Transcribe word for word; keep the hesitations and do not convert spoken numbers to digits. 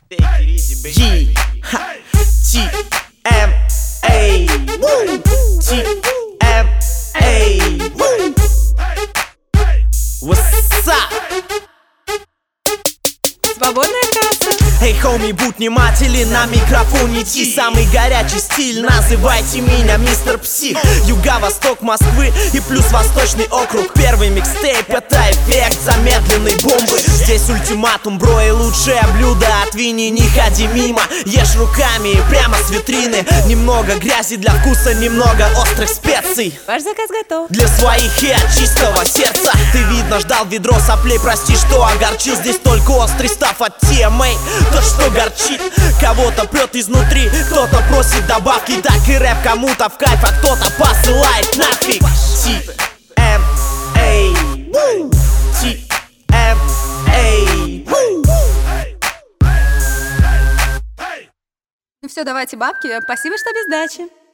G, T, M, A, T, M, A. What's up? Свободная касса. Эй, хоми, будь внимателен, на микрофон идти. Самый горячий стиль, называйте меня мистер Псих. Юго-восток Москвы и плюс Восточный округ. Первый микстейп — это эффект замедленной бомбы. Здесь ультиматум, бро, и лучшее блюдо от Вини не ходи мимо. Ешь руками прямо с витрины. Немного грязи для вкуса, немного острых специй. Ваш заказ готов. Для своих и от чистого сердца. Ты, видно, ждал ведро соплей, прости, что огорчил. Здесь только острый став от ти эм эй. То, что горчит, кого-то прет изнутри, кто-то просит добавки, так и рэп кому-то в кайф, а кто-то посылает нафиг. Ти эм эй, Ти эм эй. Ну все, давайте бабки. Спасибо, что без дачи.